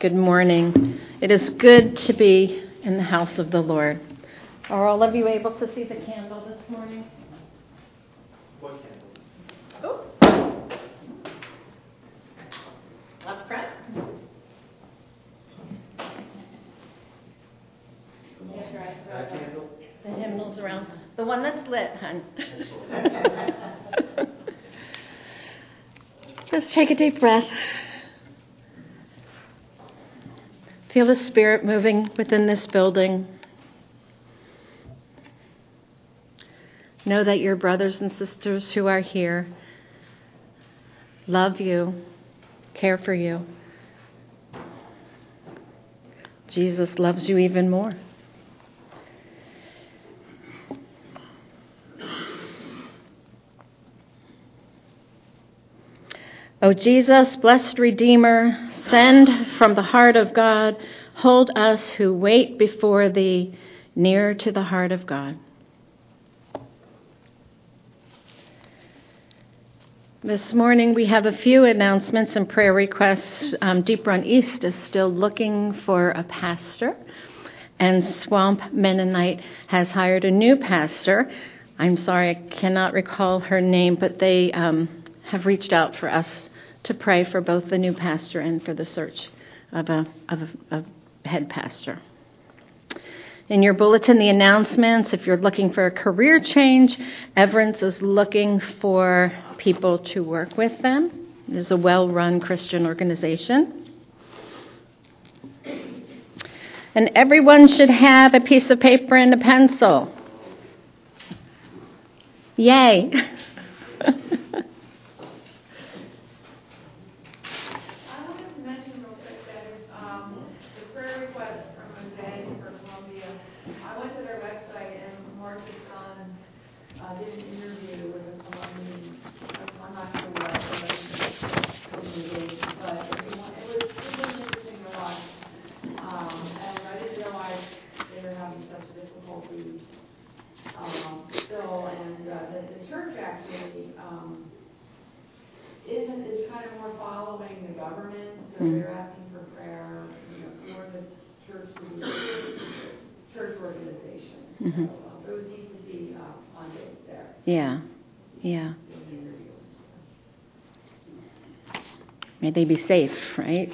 Good morning. It is good to be in the house of the Lord. Are all of you able to see the candle this morning? What candle? Oh. Up front. That's right. That candle? The hymnal's around. The one that's lit, hon. Just take a deep breath. Feel the Spirit moving within this building. Know that your brothers and sisters who are here love you, care for you. Jesus loves you even more. O Jesus, blessed Redeemer, send from the heart of God, hold us who wait before thee, near to the heart of God. This morning we have a few announcements and prayer requests. Deep Run East is still looking for a pastor, and Swamp Mennonite has hired a new pastor. I'm sorry, I cannot recall her name, but they have reached out for us to pray for both the new pastor and for the search of a head pastor. In your bulletin, the announcements, if you're looking for a career change, Everence is looking for people to work with them. It is a well-run Christian organization. And everyone should have a piece of paper and a pencil. Yay! Did an interview with someone I'm not sure what community, but it was interesting to watch. And I didn't realize they were having such difficulty still. And the church actually is kind of more following the government, so they're asking for prayer, for the church to be a church organization. Mm-hmm. So it was neat to see funding there. Yeah. May they be safe, right?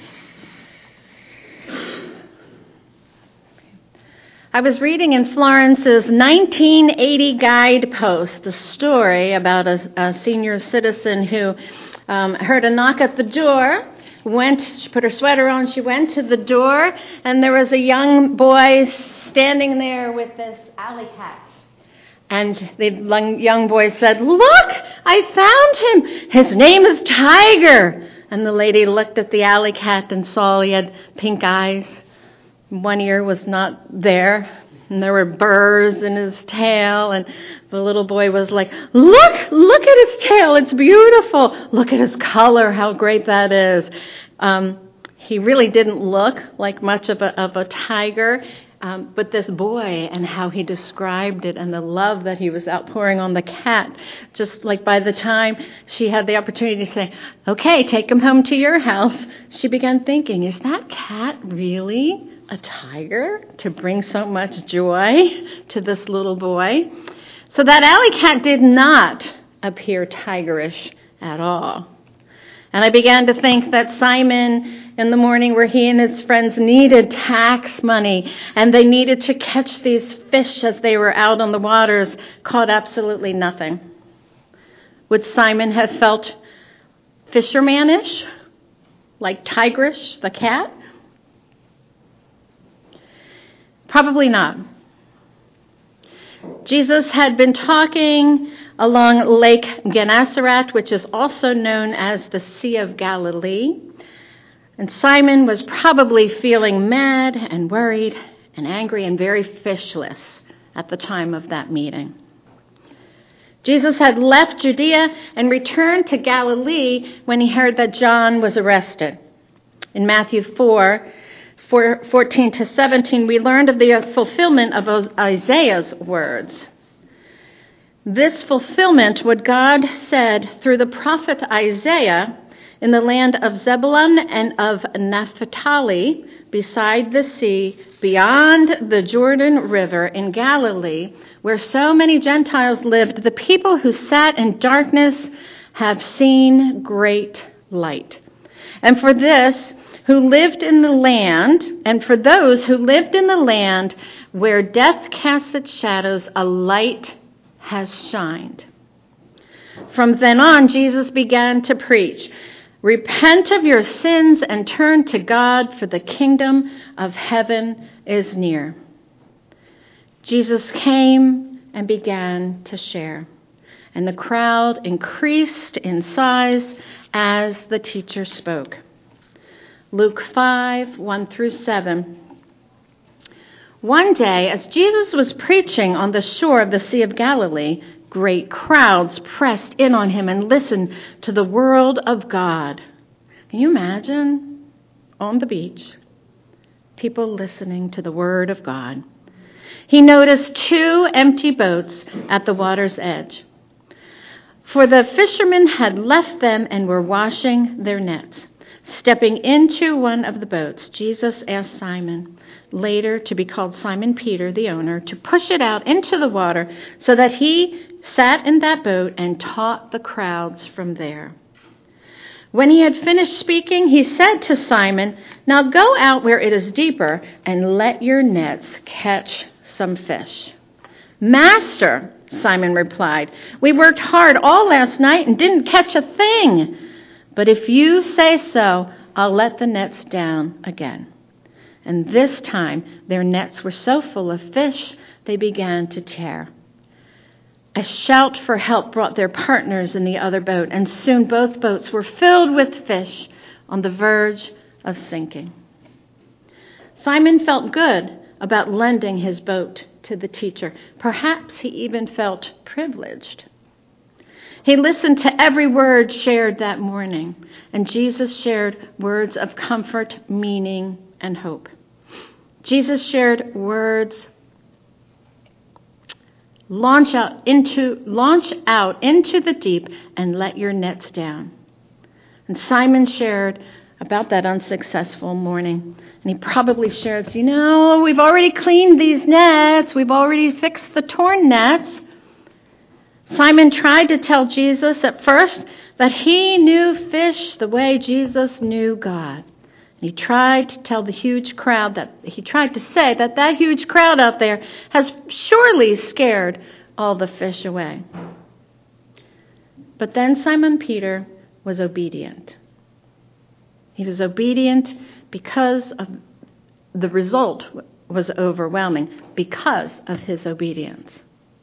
I was reading in Florence's 1980 guidepost a story about a senior citizen who heard a knock at the door. She put her sweater on, she went to the door, and there was a young boy standing there with this alley cat. And the young boy said, "Look, I found him. His name is Tiger." And the lady looked at the alley cat and saw he had pink eyes. One ear was not there, and there were burrs in his tail. And the little boy was like, look at his tail. It's beautiful. Look at his color, how great that is. He really didn't look like much of a tiger. But this boy and how he described it and the love that he was outpouring on the cat, just like by the time she had the opportunity to say, okay, take him home to your house, she began thinking, is that cat really a tiger to bring so much joy to this little boy? So that alley cat did not appear tigerish at all. And I began to think that Simon, in the morning where he and his friends needed tax money and they needed to catch these fish as they were out on the waters, caught absolutely nothing. Would Simon have felt fishermanish, like tigerish, the cat? Probably not. Jesus had been talking along Lake Gennesaret, which is also known as the Sea of Galilee. And Simon was probably feeling mad and worried and angry and very fishless at the time of that meeting. Jesus had left Judea and returned to Galilee when he heard that John was arrested. In Matthew 4:14 to 17, we learned of the fulfillment of Isaiah's words. This fulfillment, what God said through the prophet Isaiah, in the land of Zebulun and of Naphtali, beside the sea, beyond the Jordan River in Galilee, where so many Gentiles lived, the people who sat in darkness have seen great light. And for those who lived in the land where death casts its shadows, a light has shined. From then on, Jesus began to preach, "Repent of your sins and turn to God, for the kingdom of heaven is near." Jesus came and began to share, and the crowd increased in size as the teacher spoke. Luke 5, 1 through 7. One day, as Jesus was preaching on the shore of the Sea of Galilee, great crowds pressed in on him and listened to the word of God. Can you imagine? On the beach, people listening to the word of God. He noticed 2 empty boats at the water's edge, for the fishermen had left them and were washing their nets. Stepping into one of the boats, Jesus asked Simon, later to be called Simon Peter, the owner, to push it out into the water so that he sat in that boat and taught the crowds from there. When he had finished speaking, he said to Simon, "Now go out where it is deeper and let your nets catch some fish." "Master," Simon replied, "we worked hard all last night and didn't catch a thing. But if you say so, I'll let the nets down again." And this time their nets were so full of fish, they began to tear. A shout for help brought their partners in the other boat, and soon both boats were filled with fish on the verge of sinking. Simon felt good about lending his boat to the teacher. Perhaps he even felt privileged. He listened to every word shared that morning, and Jesus shared words of comfort, meaning, and hope. Jesus shared words, launch out into the deep and let your nets down. And Simon shared about that unsuccessful morning. And he probably shares, we've already cleaned these nets. We've already fixed the torn nets. Simon tried to tell Jesus at first that he knew fish the way Jesus knew God. And he tried to tell the huge crowd that huge crowd out there has surely scared all the fish away. But then Simon Peter was obedient. He was obedient because of the result was overwhelming because of his obedience.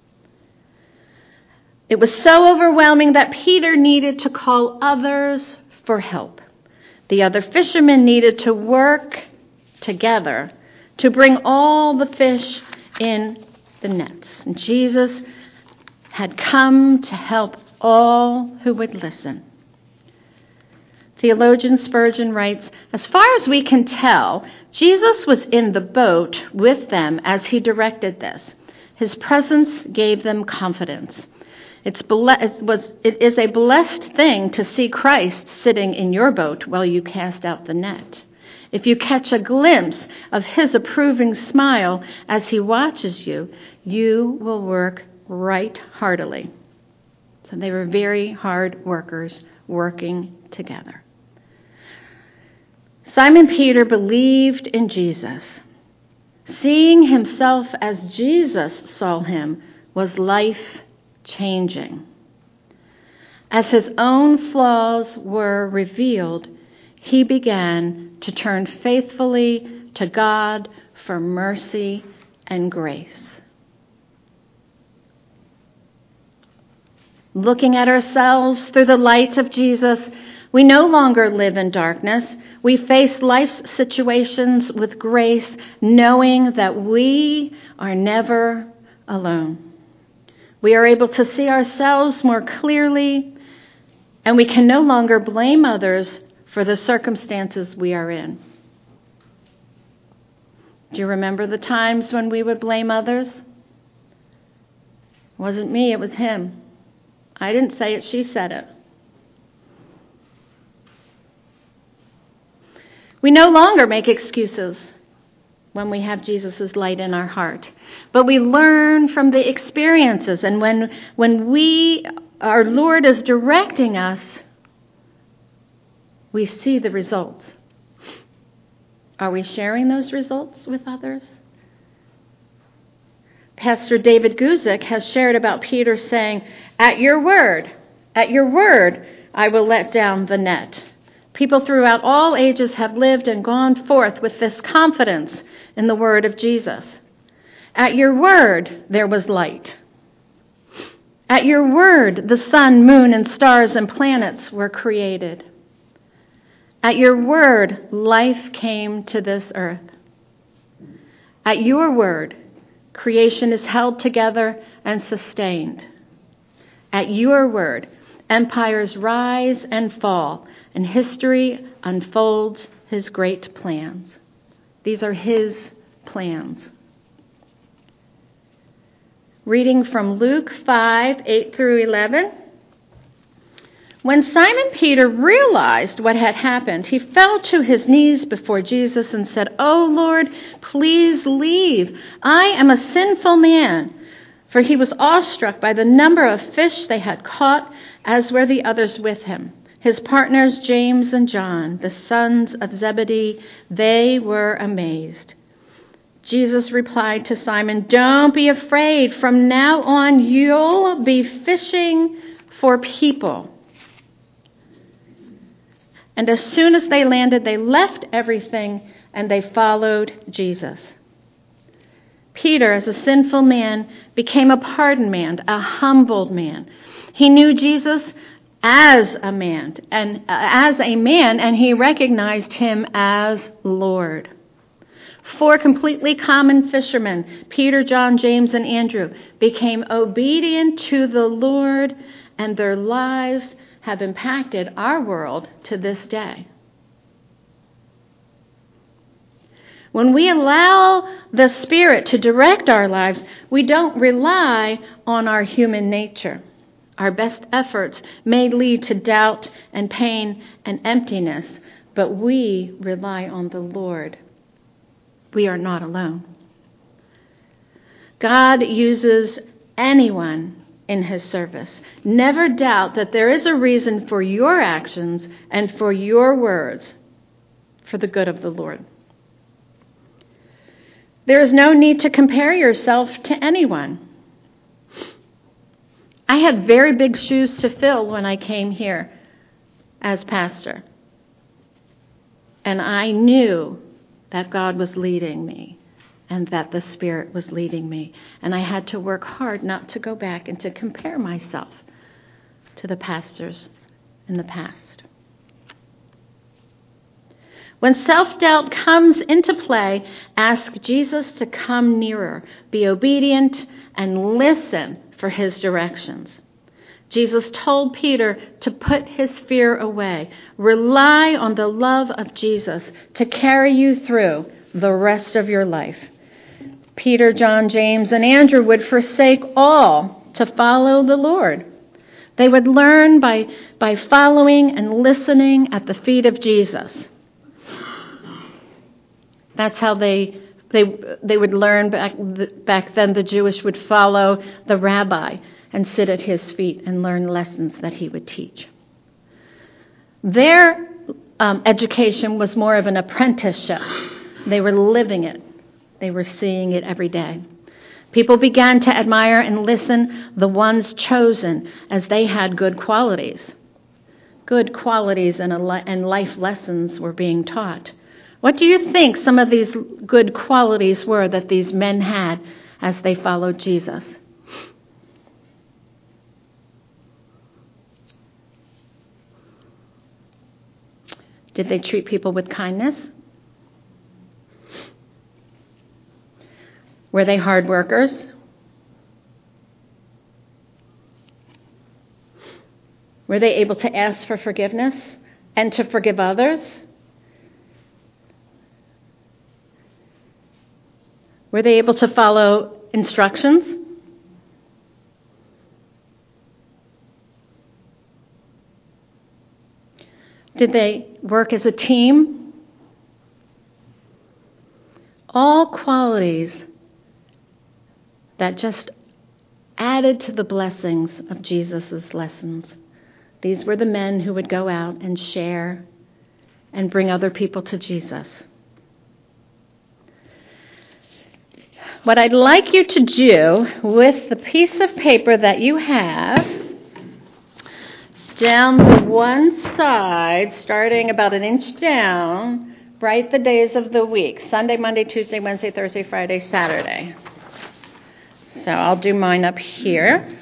It was so overwhelming that Peter needed to call others for help. The other fishermen needed to work together to bring all the fish in the nets. And Jesus had come to help all who would listen. Theologian Spurgeon writes, "As far as we can tell, Jesus was in the boat with them as he directed this. His presence gave them confidence. It is a blessed thing to see Christ sitting in your boat while you cast out the net. If you catch a glimpse of his approving smile as he watches you, you will work right heartily." So they were very hard workers working together. Simon Peter believed in Jesus. Seeing himself as Jesus saw him was life-changing. As his own flaws were revealed, he began to turn faithfully to God for mercy and grace. Looking at ourselves through the light of Jesus, we no longer live in darkness. We face life's situations with grace, knowing that we are never alone. We are able to see ourselves more clearly, and we can no longer blame others for the circumstances we are in. Do you remember the times when we would blame others? It wasn't me, it was him. I didn't say it, she said it. We no longer make excuses when we have Jesus' light in our heart, but we learn from the experiences. And when our Lord is directing us, we see the results. Are we sharing those results with others? Pastor David Guzik has shared about Peter saying, at your word, I will let down the net. People throughout all ages have lived and gone forth with this confidence in the word of Jesus. At your word, there was light. At your word, the sun, moon, and stars and planets were created. At your word, life came to this earth. At your word, creation is held together and sustained. At your word, empires rise and fall, and history unfolds his great plans. These are his plans. Reading from Luke 5, 8 through 11. When Simon Peter realized what had happened, he fell to his knees before Jesus and said, "Oh Lord, please leave. I am a sinful man." For he was awestruck by the number of fish they had caught, as were the others with him. His partners, James and John, the sons of Zebedee, they were amazed. Jesus replied to Simon, "Don't be afraid. From now on, you'll be fishing for people." And as soon as they landed, they left everything and they followed Jesus. Peter, as a sinful man, became a pardoned man, a humbled man. He knew Jesus as a man, and he recognized him as Lord. 4 completely common fishermen, Peter, John, James, and Andrew, became obedient to the Lord, and their lives have impacted our world to this day. When we allow the Spirit to direct our lives, we don't rely on our human nature. Our best efforts may lead to doubt and pain and emptiness, but we rely on the Lord. We are not alone. God uses anyone in his service. Never doubt that there is a reason for your actions and for your words for the good of the Lord. There is no need to compare yourself to anyone. I had very big shoes to fill when I came here as pastor. And I knew that God was leading me and that the Spirit was leading me. And I had to work hard not to go back and to compare myself to the pastors in the past. When self-doubt comes into play, ask Jesus to come nearer, be obedient, and listen for his directions. Jesus told Peter to put his fear away. Rely on the love of Jesus to carry you through the rest of your life. Peter, John, James, and Andrew would forsake all to follow the Lord. They would learn by following and listening at the feet of Jesus. That's how they would learn back then. The Jewish would follow the rabbi and sit at his feet and learn lessons that he would teach. Their education was more of an apprenticeship. They were living it. They were seeing it every day. People began to admire and listen the ones chosen as they had good qualities. Good qualities and life lessons were being taught. What do you think some of these good qualities were that these men had as they followed Jesus? Did they treat people with kindness? Were they hard workers? Were they able to ask for forgiveness and to forgive others? Were they able to follow instructions? Did they work as a team? All qualities that just added to the blessings of Jesus' lessons. These were the men who would go out and share and bring other people to Jesus. What I'd like you to do with the piece of paper that you have, down the one side, starting about an inch down, write the days of the week: Sunday, Monday, Tuesday, Wednesday, Thursday, Friday, Saturday. So I'll do mine up here.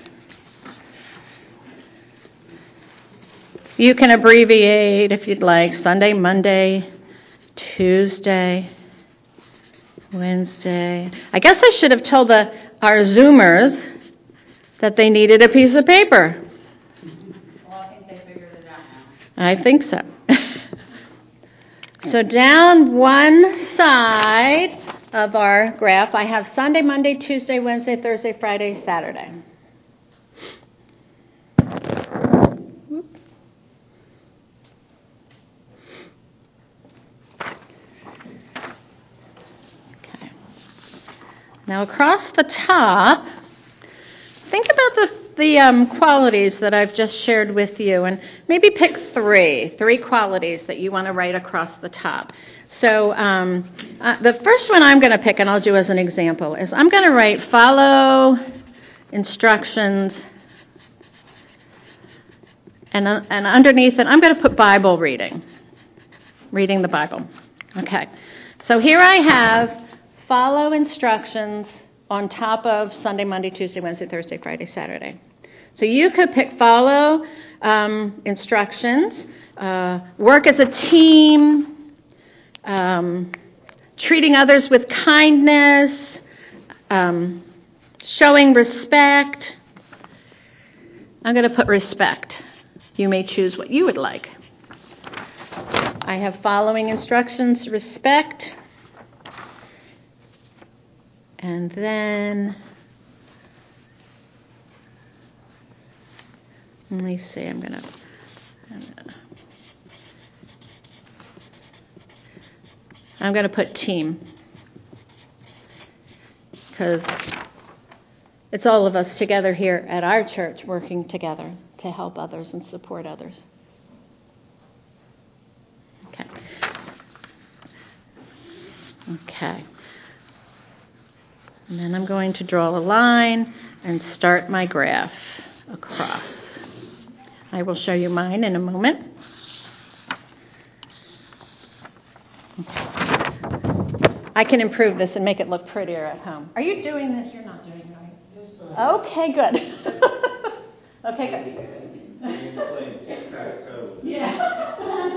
You can abbreviate if you'd like: Sunday, Monday, Tuesday, Wednesday. I guess I should have told our Zoomers that they needed a piece of paper. Well, I think they figured it out now. I think so. So down one side of our graph, I have Sunday, Monday, Tuesday, Wednesday, Thursday, Friday, Saturday. Now across the top, think about the qualities that I've just shared with you, and maybe pick three qualities that you want to write across the top. So the first one I'm going to pick, and I'll do as an example, is I'm going to write follow instructions, and underneath it I'm going to put Bible reading the Bible. Okay, so here I have follow instructions on top of Sunday, Monday, Tuesday, Wednesday, Thursday, Friday, Saturday. So you could pick follow instructions, work as a team, treating others with kindness, showing respect. I'm going to put respect. You may choose what you would like. I have following instructions: respect. And then, let me see, I'm going to put team, because it's all of us together here at our church working together to help others and support others. Okay. And then I'm going to draw a line and start my graph across. I will show you mine in a moment. I can improve this and make it look prettier at home. Are you doing this? You're not doing it, right? Yes, sir. Okay, good. Okay, good. Yeah.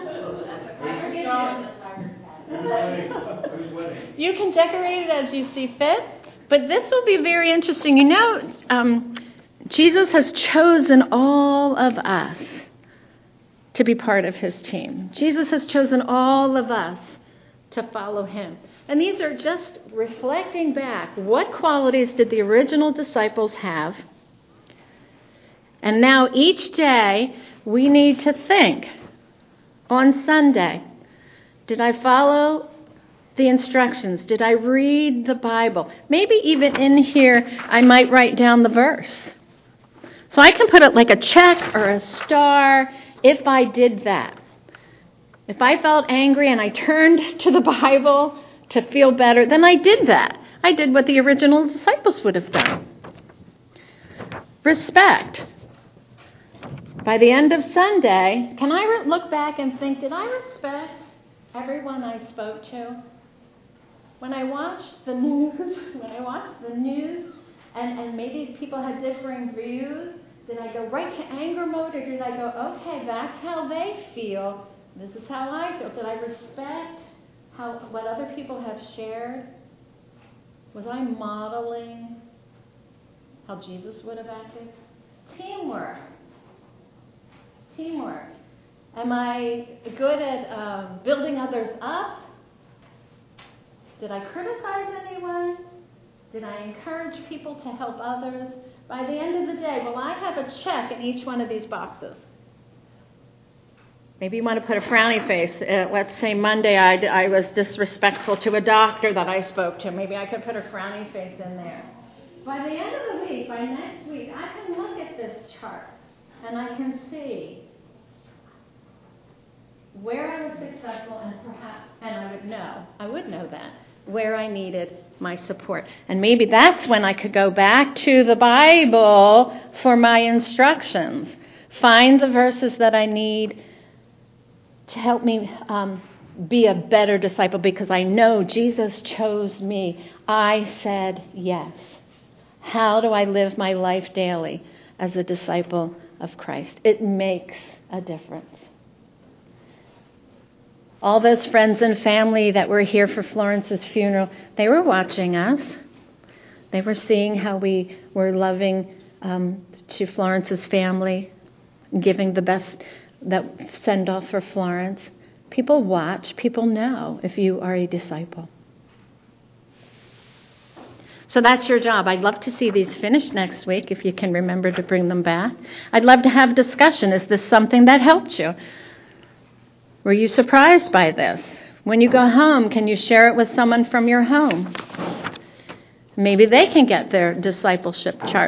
You can decorate it as you see fit. But this will be very interesting. You know, Jesus has chosen all of us to be part of his team. Jesus has chosen all of us to follow him. And these are just reflecting back. What qualities did the original disciples have? And now each day we need to think. On Sunday, did I follow the instructions? Did I read the Bible? Maybe even in here I might write down the verse. So I can put it like a check or a star if I did that. If I felt angry and I turned to the Bible to feel better, then I did that. I did what the original disciples would have done. Respect. By the end of Sunday, can I look back and think, did I respect everyone I spoke to? When I watched the news, and maybe people had differing views, did I go right to anger mode, or did I go, okay, that's how they feel, this is how I feel? Did I respect what other people have shared? Was I modeling how Jesus would have acted? Teamwork. Am I good at building others up? Did I criticize anyone? Did I encourage people to help others? By the end of the day, will I have a check in each one of these boxes? Maybe you want to put a frowny face. Let's say Monday I was disrespectful to a doctor that I spoke to. Maybe I could put a frowny face in there. By the end of the week, by next week, I can look at this chart and I can see where I was successful and perhaps, and I would know that, where I needed my support. And maybe that's when I could go back to the Bible for my instructions. Find the verses that I need to help me be a better disciple, because I know Jesus chose me. I said yes. How do I live my life daily as a disciple of Christ? It makes a difference. All those friends and family that were here for Florence's funeral, they were watching us. They were seeing how we were loving to Florence's family, giving the best that send off for Florence. People watch, people know if you are a disciple. So that's your job. I'd love to see these finished next week if you can remember to bring them back. I'd love to have discussion. Is this something that helped you? Were you surprised by this? When you go home, can you share it with someone from your home? Maybe they can get their discipleship chart.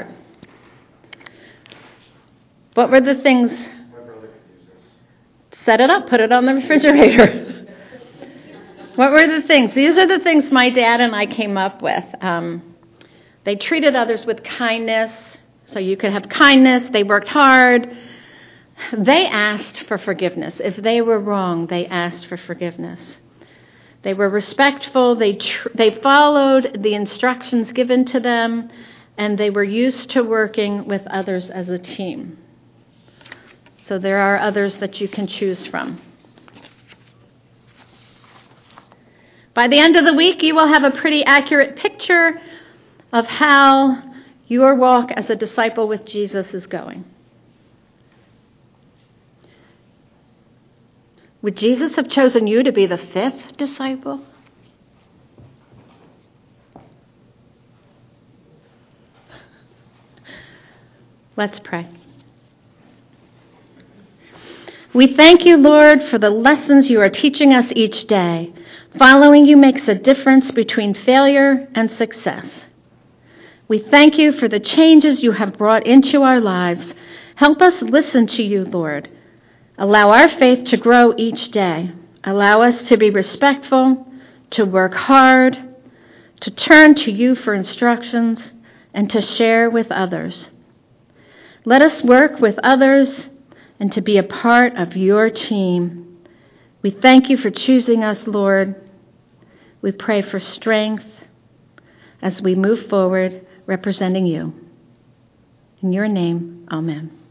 What were the things? My brother could use this. Set it up, put it on the refrigerator. What were the things? These are the things my dad and I came up with. They treated others with kindness, so you could have kindness. They worked hard. They asked for forgiveness. If they were wrong, they asked for forgiveness. They were respectful. They followed the instructions given to them, and they were used to working with others as a team. So there are others that you can choose from. By the end of the week, you will have a pretty accurate picture of how your walk as a disciple with Jesus is going. Would Jesus have chosen you to be the 5th disciple? Let's pray. We thank you, Lord, for the lessons you are teaching us each day. Following you makes a difference between failure and success. We thank you for the changes you have brought into our lives. Help us listen to you, Lord. Allow our faith to grow each day. Allow us to be respectful, to work hard, to turn to you for instructions, and to share with others. Let us work with others and to be a part of your team. We thank you for choosing us, Lord. We pray for strength as we move forward representing you. In your name, amen.